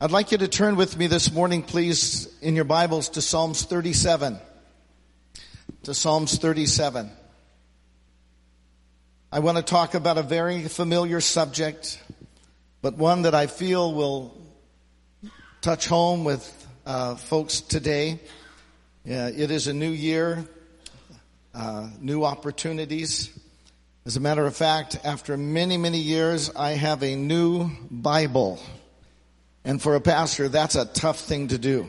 I'd like you to turn with me this morning, please, in your Bibles to Psalms 37. To Psalms 37. I want to talk about a very familiar subject, but one that I feel will touch home with folks today. It is a new year, new opportunities. As a matter of fact, after many, many years, I have a new Bible. And for a pastor, that's a tough thing to do.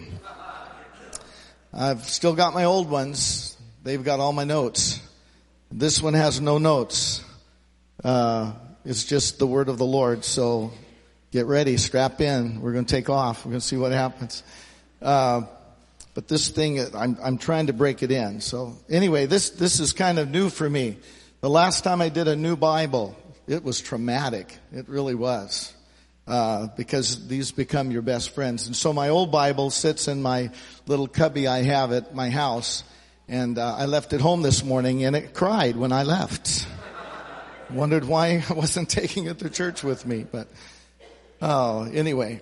I've still got my old ones. They've got all my notes. This one has no notes. It's just the word of the Lord. So get ready, strap in. We're going to take off. We're going to see what happens. But this thing, I'm trying to break it in. So anyway, this is kind of new for me. The last time I did a new Bible, it was traumatic. It really was. Because these become your best friends. And so my old Bible sits in my little cubby I have at my house. And I left it home this morning and it cried when I left. Wondered why I wasn't taking it to church with me. But anyway,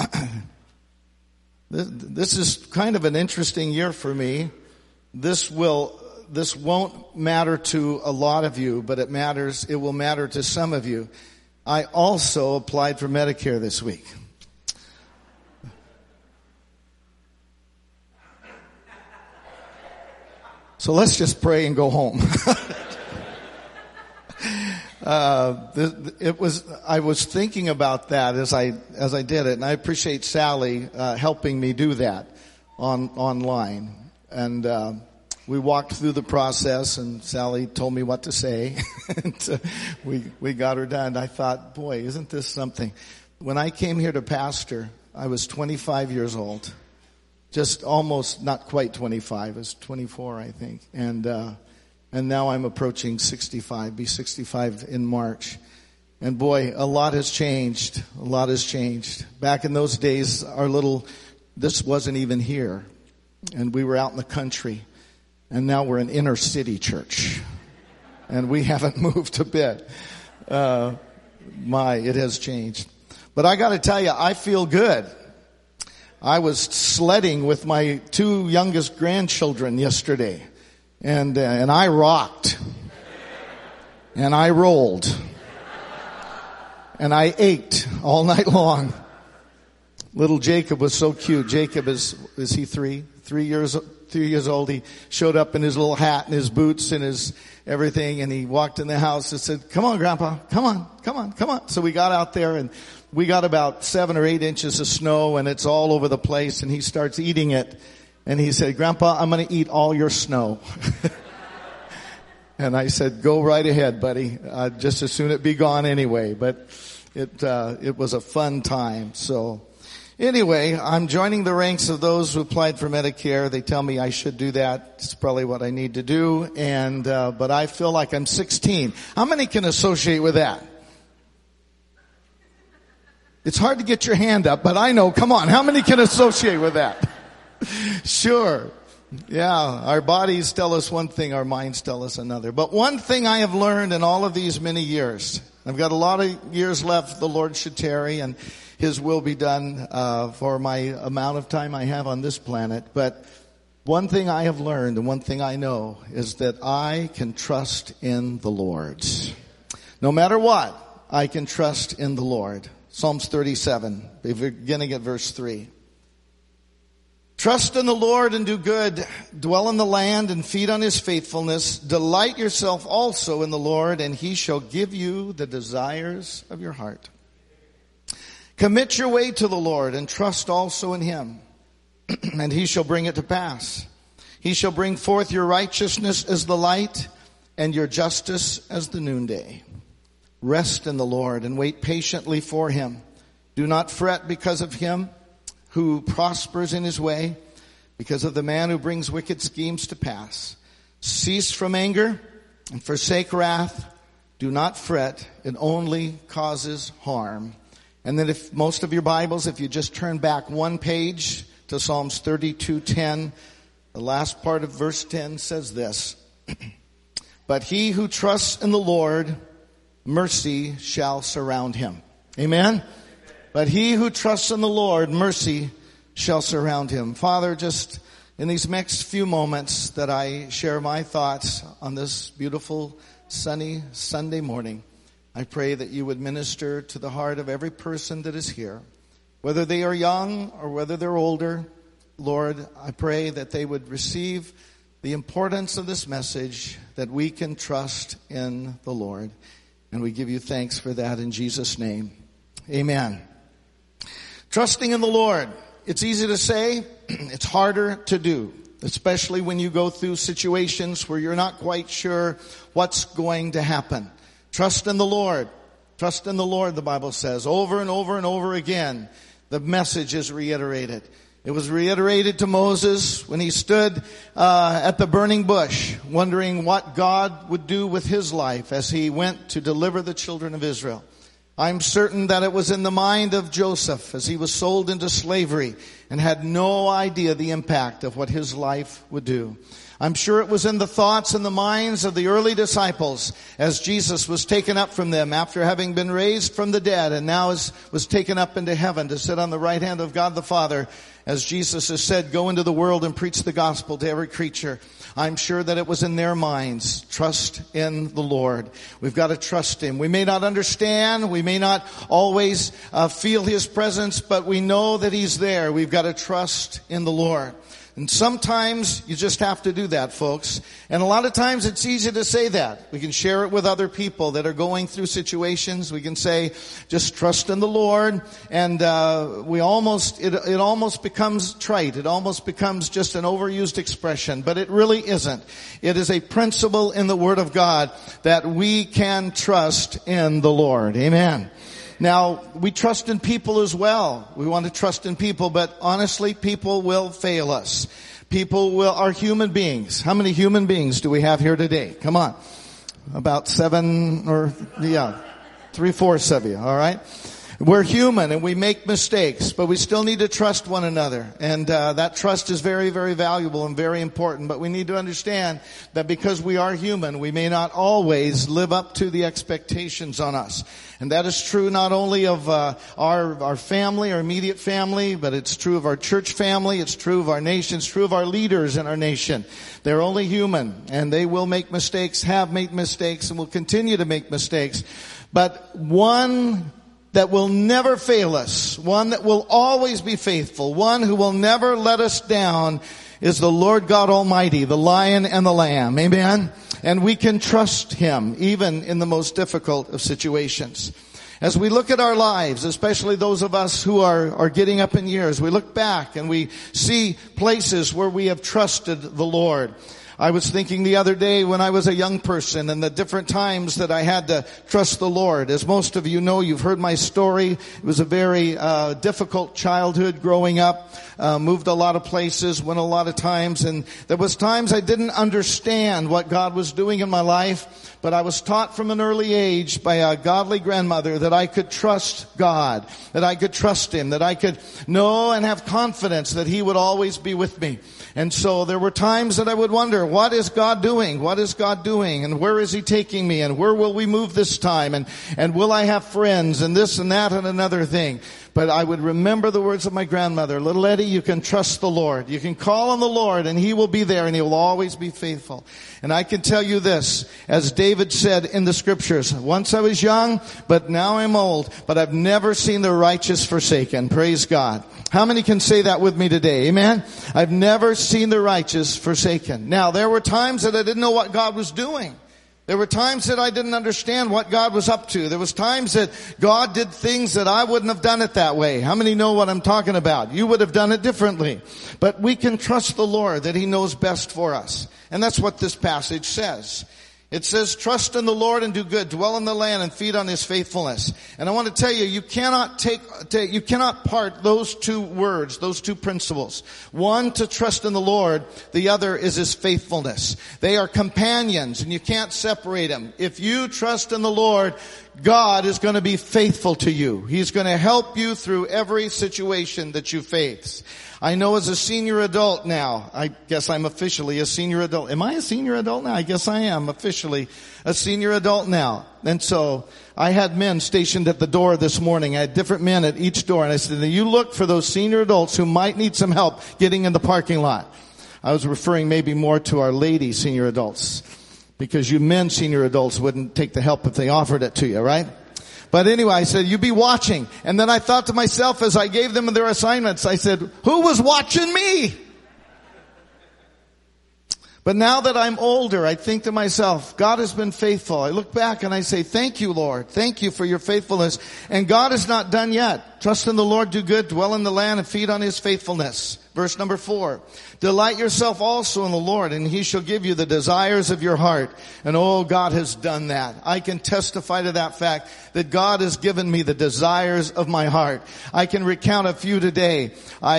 this is kind of an interesting year for me. This won't matter to a lot of you, but it will matter to some of you. I also applied for Medicare this week. So let's just pray and go home. I was thinking about that as I did it, and I appreciate Sally helping me do that online. And we walked through the process, and Sally told me what to say. And we got her done. I thought, boy, isn't this something? When I came here to pastor, I was 25 years old. Just almost, not quite 25. I was 24, I think. And now I'm approaching 65. Be 65 in March. And boy, a lot has changed. A lot has changed. Back in those days, this wasn't even here. And we were out in the country. And now we're an inner city church. And we haven't moved a bit. It has changed. But I gotta tell you, I feel good. I was sledding with my two youngest grandchildren yesterday. And I rocked. And I rolled. And I ached all night long. Little Jacob was so cute. Jacob is he 3 years old. He showed up in his little hat and his boots and his everything, and he walked in the house and said, "Come on, Grandpa, come on." So we got out there and we got about 7 or 8 inches of snow, and it's all over the place, and he starts eating it. And he said, "Grandpa, I'm going to eat all your snow." And I said, "Go right ahead, buddy. Just as soon it be gone anyway." But it was a fun time. So anyway, I'm joining the ranks of those who applied for Medicare. They tell me I should do that. It's probably what I need to do. And but I feel like I'm 16. How many can associate with that? It's hard to get your hand up, but I know. Come on, how many can associate with that? Sure. Yeah, our bodies tell us one thing, our minds tell us another. But one thing I have learned in all of these many years, I've got a lot of years left, the Lord should tarry, and His will be done for my amount of time I have on this planet. But one thing I have learned and one thing I know is that I can trust in the Lord. No matter what, I can trust in the Lord. Psalms 37, beginning at verse 3. Trust in the Lord and do good. Dwell in the land and feed on His faithfulness. Delight yourself also in the Lord, and He shall give you the desires of your heart. Commit your way to the Lord and trust also in Him, and He shall bring it to pass. He shall bring forth your righteousness as the light and your justice as the noonday. Rest in the Lord and wait patiently for Him. Do not fret because of him who prospers in his way, because of the man who brings wicked schemes to pass. Cease from anger and forsake wrath. Do not fret. It only causes harm. And then if most of your Bibles, if you just turn back one page to Psalms 32:10, the last part of verse 10 says this. But he who trusts in the Lord, mercy shall surround him. Amen? But he who trusts in the Lord, mercy shall surround him. Father, just in these next few moments that I share my thoughts on this beautiful sunny Sunday morning, I pray that you would minister to the heart of every person that is here, whether they are young or whether they're older. Lord, I pray that they would receive the importance of this message, that we can trust in the Lord. And we give you thanks for that in Jesus' name. Amen. Trusting in the Lord. It's easy to say, it's harder to do, especially when you go through situations where you're not quite sure what's going to happen. Trust in the Lord. Trust in the Lord, the Bible says. Over and over and over again, the message is reiterated. It was reiterated to Moses when he stood at the burning bush, wondering what God would do with his life as he went to deliver the children of Israel. I'm certain that it was in the mind of Joseph as he was sold into slavery and had no idea the impact of what his life would do. I'm sure it was in the thoughts and the minds of the early disciples as Jesus was taken up from them after having been raised from the dead and now was taken up into heaven to sit on the right hand of God the Father. As Jesus has said, go into the world and preach the gospel to every creature. I'm sure that it was in their minds. Trust in the Lord. We've got to trust Him. We may not understand. We may not always feel His presence, but we know that He's there. We've got to trust in the Lord. And sometimes you just have to do that, folks. And a lot of times it's easy to say that. We can share it with other people that are going through situations. We can say, just trust in the Lord. And it almost becomes trite. It almost becomes just an overused expression. But it really isn't. It is a principle in the Word of God that we can trust in the Lord. Amen. Now, we trust in people as well. We want to trust in people, but honestly, people will fail us. People are human beings. How many human beings do we have here today? Come on. About 3/4 of you, all right? We're human and we make mistakes, but we still need to trust one another. And that trust is very, very valuable and very important. But we need to understand that because we are human, we may not always live up to the expectations on us. And that is true not only of our family, our immediate family, but it's true of our church family, it's true of our nation, it's true of our leaders in our nation. They're only human, and they will make mistakes, have made mistakes, and will continue to make mistakes. But one that will never fail us, one that will always be faithful, one who will never let us down is the Lord God Almighty, the Lion and the Lamb. Amen? And we can trust Him even in the most difficult of situations. As we look at our lives, especially those of us who are getting up in years, we look back and we see places where we have trusted the Lord. I was thinking the other day when I was a young person and the different times that I had to trust the Lord. As most of you know, you've heard my story. It was a very difficult childhood growing up. Moved a lot of places, went a lot of times, and there was times I didn't understand what God was doing in my life, but I was taught from an early age by a godly grandmother that I could trust God, that I could trust Him, that I could know and have confidence that He would always be with me. And so there were times that I would wonder, what is God doing? What is God doing? And where is He taking me? And where will we move this time? And will I have friends? And this and that and another thing. But I would remember the words of my grandmother, little Eddie, you can trust the Lord. You can call on the Lord and He will be there and He will always be faithful. And I can tell you this, as David said in the scriptures, once I was young, but now I'm old, but I've never seen the righteous forsaken. Praise God. How many can say that with me today? Amen? I've never seen the righteous forsaken. Now, there were times that I didn't know what God was doing. There were times that I didn't understand what God was up to. There was times that God did things that I wouldn't have done it that way. How many know what I'm talking about? You would have done it differently. But we can trust the Lord that He knows best for us. And that's what this passage says. It says, trust in the Lord and do good, dwell in the land and feed on His faithfulness. And I want to tell you, you cannot part those two words, those two principles. One, to trust in the Lord. The other is His faithfulness. They are companions and you can't separate them. If you trust in the Lord, God is going to be faithful to you. He's going to help you through every situation that you face. I know as a senior adult now, I guess I'm officially a senior adult. Am I a senior adult now? I guess I am officially a senior adult now. And so I had men stationed at the door this morning. I had different men at each door. And I said, you look for those senior adults who might need some help getting in the parking lot. I was referring maybe more to our lady senior adults, because you men senior adults wouldn't take the help if they offered it to you, right? But anyway, I said, you be watching. And then I thought to myself as I gave them their assignments, I said, who was watching me? But now that I'm older, I think to myself, God has been faithful. I look back and I say, thank you, Lord. Thank you for your faithfulness. And God is not done yet. Trust in the Lord, do good, dwell in the land, and feed on His faithfulness. Verse number 4. Delight yourself also in the Lord, and He shall give you the desires of your heart. And oh, God has done that. I can testify to that fact, that God has given me the desires of my heart. I can recount a few today.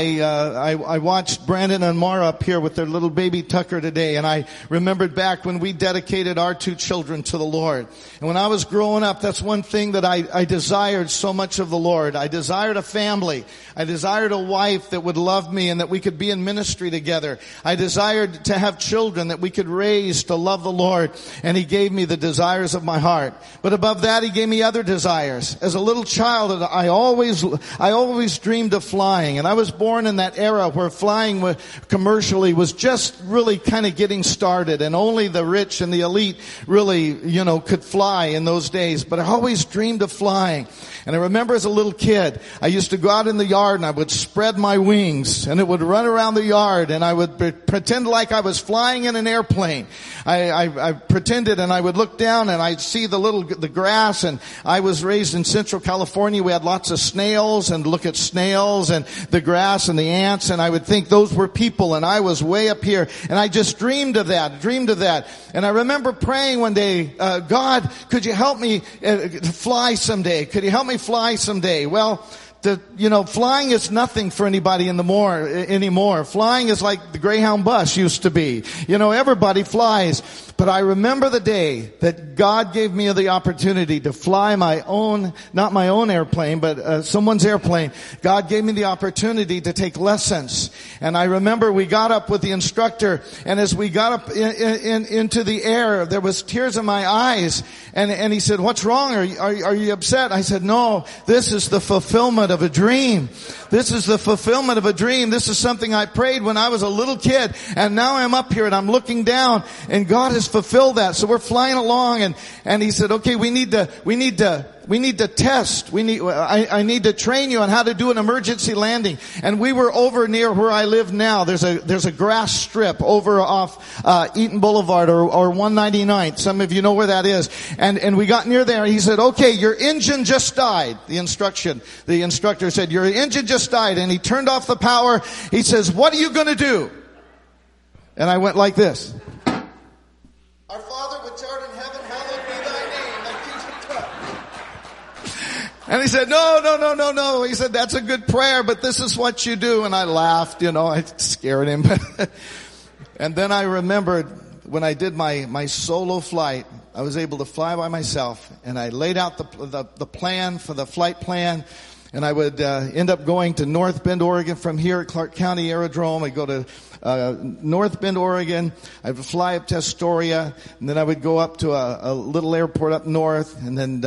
I watched Brandon and Mara up here with their little baby Tucker today, and I remembered back when we dedicated our 2 children to the Lord. And when I was growing up, that's one thing that I desired so much of the Lord. I desired a family. I desired a wife that would love me and that we could be in ministry together. I desired to have children that we could raise to love the Lord, and He gave me the desires of my heart. But above that, He gave me other desires. As a little child, I always dreamed of flying, and I was born in that era where flying commercially was just really kind of getting started, and only the rich and the elite really, could fly in those days. But I always dreamed of flying. And I remember as a little kid, I used to go out in the yard and I would spread my wings and it would run around the yard, and I would pretend like I was flying in an airplane. I pretended, and I would look down and I'd see the grass. And I was raised in Central California. We had lots of snails, and look at snails and the grass and the ants, and I would think those were people, and I was way up here, and I just dreamed of that. And I remember praying one day, God, could you help me fly someday? Could you help me fly someday? Well, flying is nothing for anybody anymore. Flying is like the Greyhound bus used to be. Everybody flies. But I remember the day that God gave me the opportunity to fly not my own airplane, but someone's airplane. God gave me the opportunity to take lessons. And I remember we got up with the instructor, and as we got up into the air, there was tears in my eyes. And he said, "What's wrong? Are you upset?" I said, "No, this is the fulfillment of a dream. This is the fulfillment of a dream. This is something I prayed when I was a little kid, and now I'm up here and I'm looking down, and God has fulfilled that." So we're flying along, and he said, "Okay, we need to test. I need to train you on how to do an emergency landing." And we were over near where I live now. There's a grass strip over off Eaton Boulevard or 199th. Some of you know where that is. And we got near there, and he said, "Okay, your engine just died." The instructor said, "Your engine just died." And he turned off the power. He says, "What are you going to do?" And I went like this. "Our Father which art in heaven, hallowed be thy name. Thy kingdom come." And he said, No. He said, "That's a good prayer, but this is what you do." And I laughed, I scared him. And then I remembered when I did my solo flight, I was able to fly by myself, and I laid out the plan for the flight plan. And I would end up going to North Bend, Oregon from here at Clark County Aerodrome. I'd go to North Bend, Oregon. I would fly up to Astoria, and then I would go up to a little airport up north, and then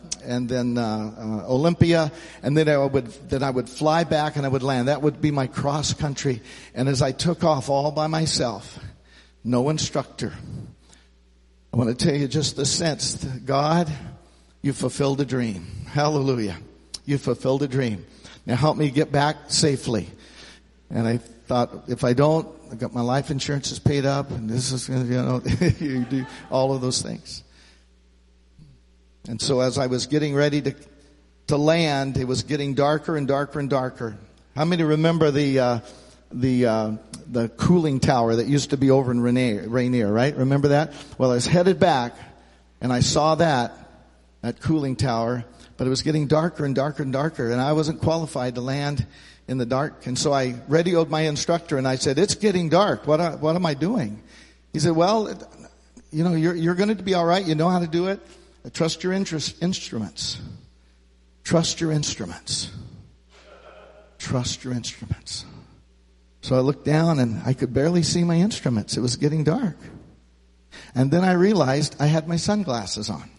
Olympia, and then I would fly back and I would land. That would be my cross country. And as I took off all by myself, no instructor, I want to tell you just the sense that God, you fulfilled a dream. Hallelujah. You fulfilled a dream. Now help me get back safely. And I thought, if I don't, I got my life insurance is paid up, and this is, you do all of those things. And so as I was getting ready to land, it was getting darker and darker and darker. How many remember the cooling tower that used to be over in Rainier, right? Remember that? Well, I was headed back, and I saw that cooling tower, but it was getting darker and darker and darker, and I wasn't qualified to land in the dark. And so I radioed my instructor, and I said, "It's getting dark. What am I doing?" He said, "Well, you're going to be all right. You know how to do it." Trust your instruments. Trust your instruments. Trust your instruments. So I looked down and I could barely see my instruments. It was getting dark. And then I realized I had my sunglasses on.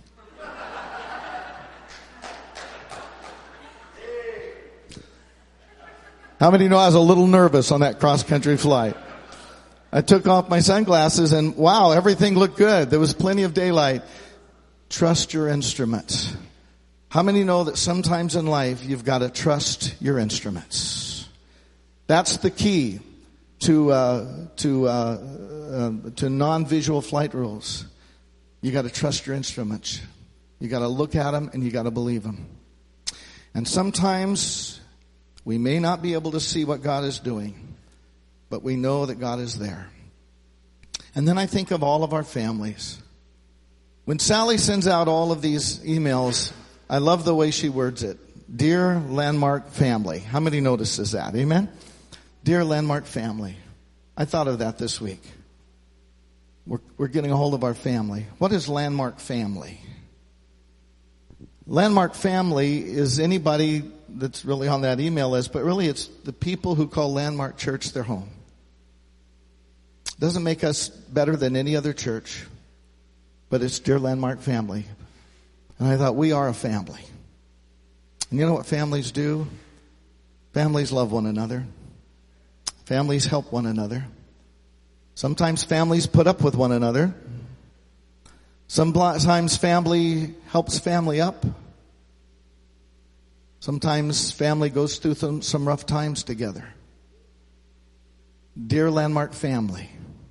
How many know I was a little nervous on that cross-country flight? I took off my sunglasses and wow, everything looked good. There was plenty of daylight. Trust your instruments. How many know that sometimes in life you've got to trust your instruments? That's the key to non-visual flight rules. You got to trust your instruments. You got to look at them and you got to believe them. And sometimes we may not be able to see what God is doing, but we know that God is there. And then I think of all of our families. When Sally sends out all of these emails, I love the way she words it. Dear Landmark family. How many notices that? Amen? Dear Landmark family. I thought of that this week. We're getting a hold of our family. What is Landmark family? Landmark family is anybody that's really on that email list, but really it's the people who call Landmark Church their home. Doesn't make us better than any other church, but it's dear Landmark family. And I thought, we are a family. And you know what families do? Families love one another. Families help one another. Sometimes families put up with one another. Sometimes family helps family up. Sometimes family goes through some rough times together. Dear Landmark family,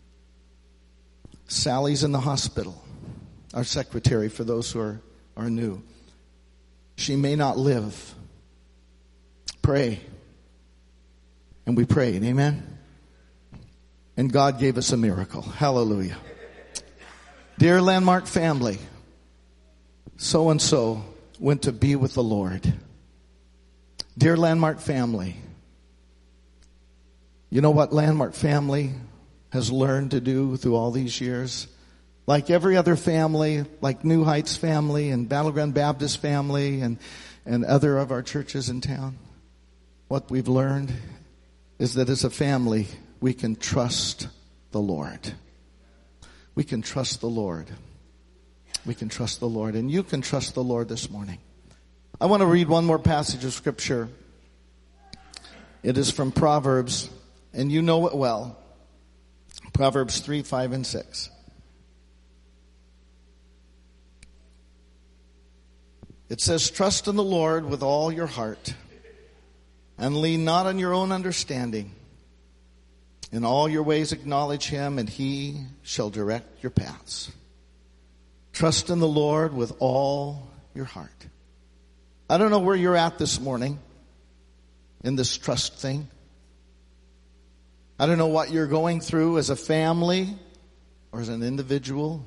Sally's in the hospital. Our secretary, for those who are new. She may not live. Pray. And we prayed. Amen? And God gave us a miracle. Hallelujah. Dear Landmark family, so-and-so went to be with the Lord. Dear Landmark family, you know what Landmark family has learned to do through all these years? Like every other family, like New Heights family and Battleground Baptist family and other of our churches in town, what we've learned is that as a family, we can trust the Lord. We can trust the Lord. We can trust the Lord. And you can trust the Lord this morning. I want to read one more passage of Scripture. It is from Proverbs, and you know it well. Proverbs 3, 5, and 6. It says, trust in the Lord with all your heart, and lean not on your own understanding. In all your ways acknowledge Him, and He shall direct your paths. Trust in the Lord with all your heart. I don't know where you're at this morning in this trust thing. I don't know what you're going through as a family or as an individual.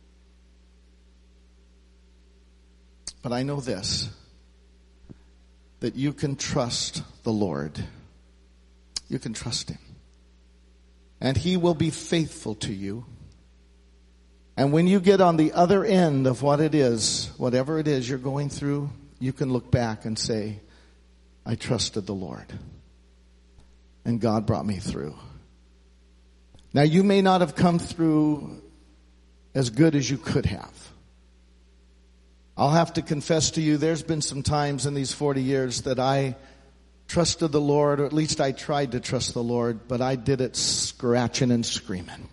But I know this, that you can trust the Lord. You can trust Him. And He will be faithful to you. And when you get on the other end of what it is, whatever it is you're going through, you can look back and say, I trusted the Lord. And God brought me through. Now you may not have come through as good as you could have. I'll have to confess to you, there's been some times in these 40 years that I trusted the Lord, or at least I tried to trust the Lord, but I did it scratching and screaming.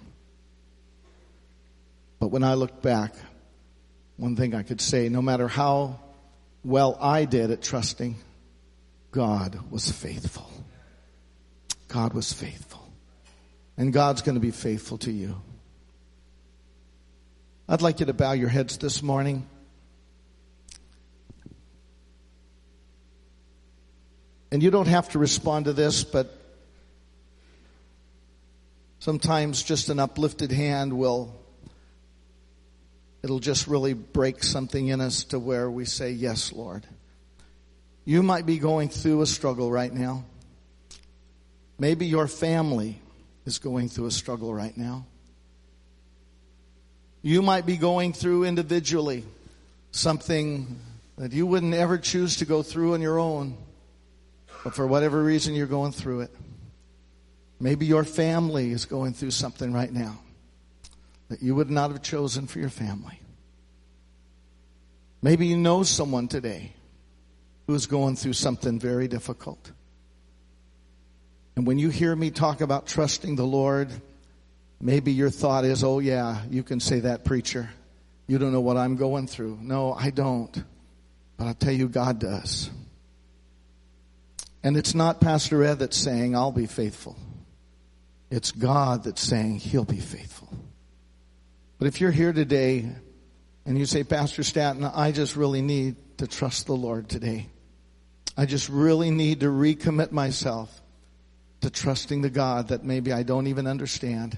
But when I look back, one thing I could say, no matter how well I did at trusting, God was faithful. God was faithful. And God's going to be faithful to you. I'd like you to bow your heads this morning. And you don't have to respond to this, but sometimes just an uplifted hand it'll just really break something in us to where we say, yes, Lord. You might be going through a struggle right now. Maybe your family is going through a struggle right now. You might be going through individually something that you wouldn't ever choose to go through on your own, but for whatever reason you're going through it. Maybe your family is going through something right now that you would not have chosen for your family. Maybe you know someone today who's going through something very difficult. And when you hear me talk about trusting the Lord, maybe your thought is, oh yeah, you can say that, preacher. You don't know what I'm going through. No, I don't. But I'll tell you, God does. And it's not Pastor Ed that's saying, I'll be faithful. It's God that's saying He'll be faithful. But if you're here today and you say, Pastor Stanton, I just really need to trust the Lord today. I just really need to recommit myself to trusting the God that maybe I don't even understand.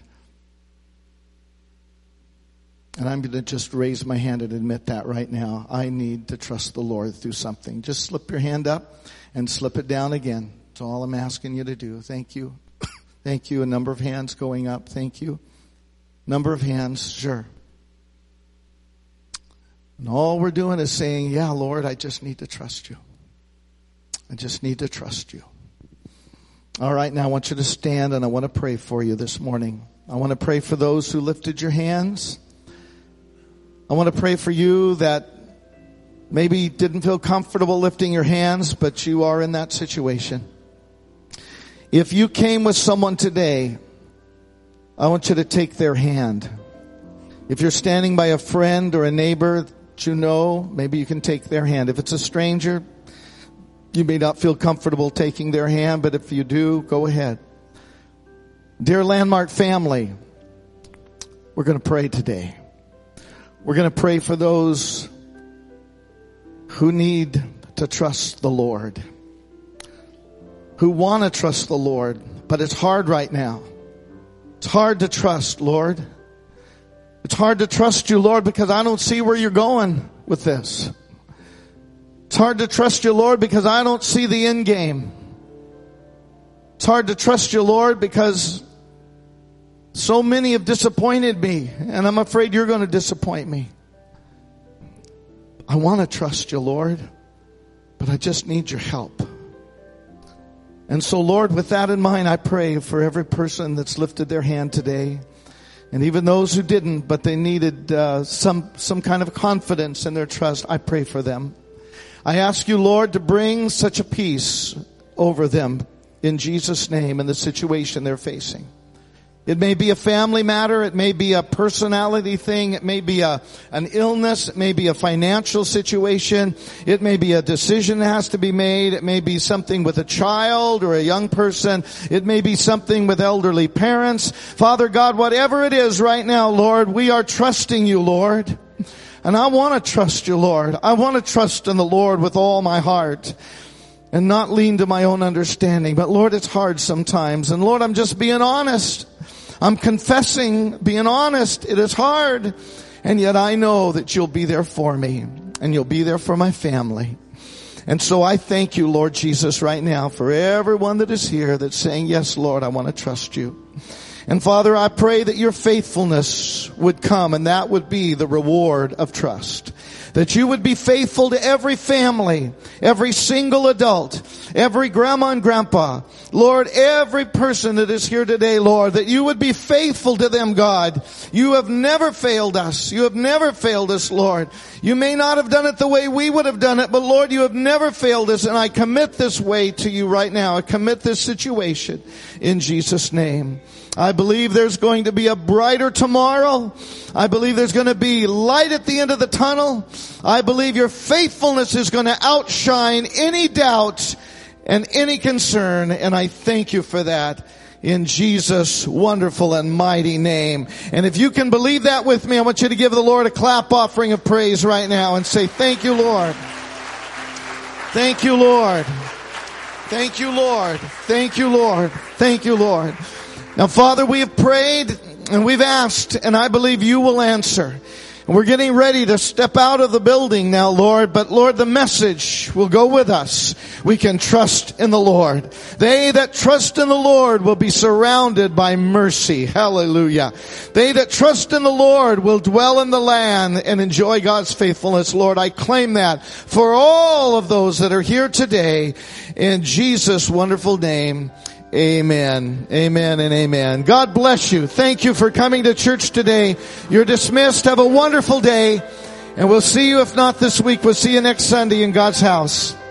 And I'm going to just raise my hand and admit that right now. I need to trust the Lord through something. Just slip your hand up and slip it down again. That's all I'm asking you to do. Thank you. Thank you. A number of hands going up. Thank you. Number of hands. Sure. And all we're doing is saying, yeah, Lord, I just need to trust you. I just need to trust you. All right, now I want you to stand and I want to pray for you this morning. I want to pray for those who lifted your hands. I want to pray for you that maybe didn't feel comfortable lifting your hands, but you are in that situation. If you came with someone today, I want you to take their hand. If you're standing by a friend or a neighbor that you know, maybe you can take their hand. If it's a stranger, you may not feel comfortable taking their hand, but if you do, go ahead. Dear Landmark family, we're going to pray today. We're going to pray for those who need to trust the Lord, who want to trust the Lord, but it's hard right now. It's hard to trust, Lord. It's hard to trust you, Lord, because I don't see where you're going with this. It's hard to trust you, Lord, because I don't see the end game. It's hard to trust you, Lord, because so many have disappointed me, and I'm afraid you're going to disappoint me. I want to trust you, Lord, but I just need your help. And so, Lord, with that in mind, I pray for every person that's lifted their hand today, and even those who didn't, but they needed some kind of confidence in their trust. I pray for them. I ask you, Lord, to bring such a peace over them in Jesus' name in the situation they're facing. It may be a family matter. It may be a personality thing. It may be an illness. It may be a financial situation. It may be a decision that has to be made. It may be something with a child or a young person. It may be something with elderly parents. Father God, whatever it is right now, Lord, we are trusting you, Lord. And I want to trust you, Lord. I want to trust in the Lord with all my heart and not lean to my own understanding. But Lord, it's hard sometimes. And Lord, I'm just being honest. I'm confessing, being honest. It is hard. And yet I know that you'll be there for me and you'll be there for my family. And so I thank you, Lord Jesus, right now for everyone that is here that's saying, yes, Lord, I want to trust you. And Father, I pray that your faithfulness would come, and that would be the reward of trust. That you would be faithful to every family, every single adult, every grandma and grandpa. Lord, every person that is here today, Lord, that you would be faithful to them, God. You have never failed us. You have never failed us, Lord. You may not have done it the way we would have done it, but Lord, you have never failed us. And I commit this way to you right now. I commit this situation in Jesus' name. I believe there's going to be a brighter tomorrow. I believe there's going to be light at the end of the tunnel. I believe your faithfulness is going to outshine any doubt and any concern. And I thank you for that in Jesus' wonderful and mighty name. And if you can believe that with me, I want you to give the Lord a clap offering of praise right now and say, thank you, Lord. Thank you, Lord. Thank you, Lord. Thank you, Lord. Thank you, Lord. Now, Father, we have prayed and we've asked, and I believe you will answer. And we're getting ready to step out of the building now, Lord. But Lord, the message will go with us. We can trust in the Lord. They that trust in the Lord will be surrounded by mercy. Hallelujah. They that trust in the Lord will dwell in the land and enjoy God's faithfulness. Lord, I claim that for all of those that are here today. In Jesus' wonderful name. Amen. Amen and amen. God bless you. Thank you for coming to church today. You're dismissed. Have a wonderful day. And we'll see you, if not this week, we'll see you next Sunday in God's house.